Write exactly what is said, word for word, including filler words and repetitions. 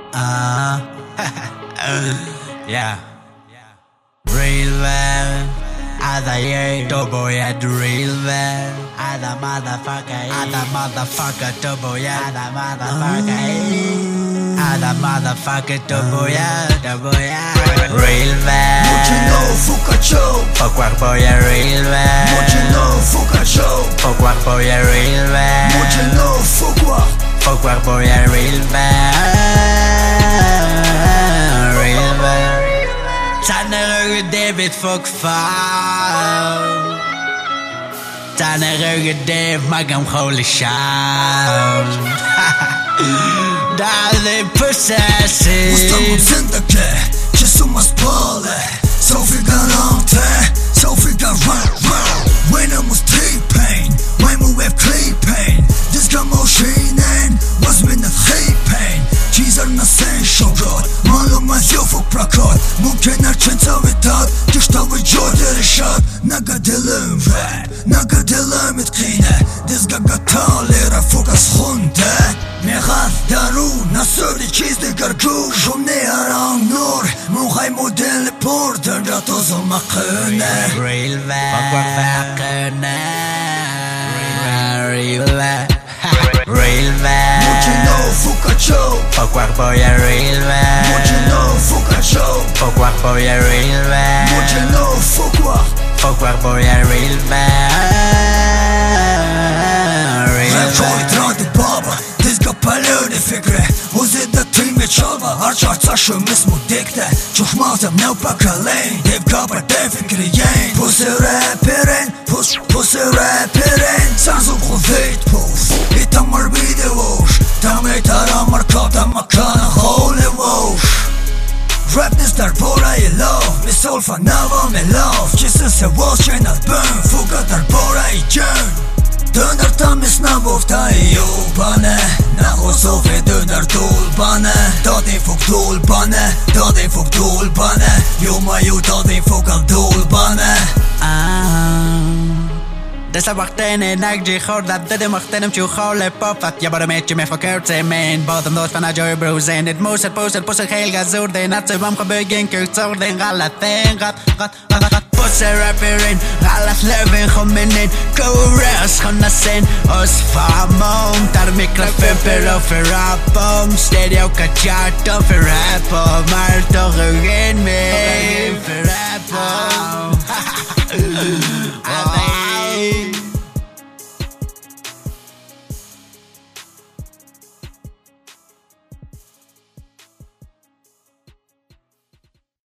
Uh, yeah. Real man, other year, double yeah, real man, other motherfucker, other motherfucker, double yeah, other motherfucker, other motherfucker, double yeah, double yeah, real man. What you know, fuck a show, fuck work boy, yeah, real man. What you know, fuck a show, fuck work boy, yeah, real man. What you know, fuck work, fuck work boy, yeah, real man. Tanner David fuck foul Tanner Dave magam holy shout Dale possessi Ustamo sendake Jesuma spale Sofi garante Sofi garante When I was T-Pain When we have clean pain This gun motionen Was with the T-Pain Cheezer na sen shogod Malo ma zjofuk prakod Mumkin arqenca vitat Kishta vi gjodë rishat Naga dilëm rap Naga dilëm it kine Dizga gatali rafuka s'hunde Me ghath daru Nasëri qiz dhe gargu Shumë ne arang nur Muhaj model por Dërra to zë ma këne Real man Fuck work fakëne Real man Real man What you know, fuck a show fuck work boy, yeah, real man. What you know, fuck a show fuck work boy, yeah, real man. What you know, fuck work fuck work boy, yeah, real man. Real man Trati baba, dizga palëni fikre Uzi dhe ti me qava, arqa ca shumis mu dikte Qush mazëm në pakalejn, dev ka për defin krijen Pusi rapirin, pus, pusi rapirin Sa zëm khudhejt pus, i ta mër bide vosh Ta me ta ra marka, ta ma ka në hole vosh Rap nis darbora i love, mi solfa nava me love Qisën se was që në të bën, fuka darbora i gjën Dëndër ta mis në bufta i ju bane Në Kosovë dëndër tull bane Dati fuk tull bane Dati fuk tull bane Ju ma ju dati fuk al tull bane Dessa wachtene nag ji khorda dede machtenem chu khole pofat ja bara met je me fakert men bodem dos van ajoy bros en dit moest post post heel gazur de nat bam gebegen kurtzor den galat ten gat gat gat post rapperin galat leven gemenen koras gonna sen os famom tar mikrofon pero for rapom stereo kachato for rapom mar to gen me for rapom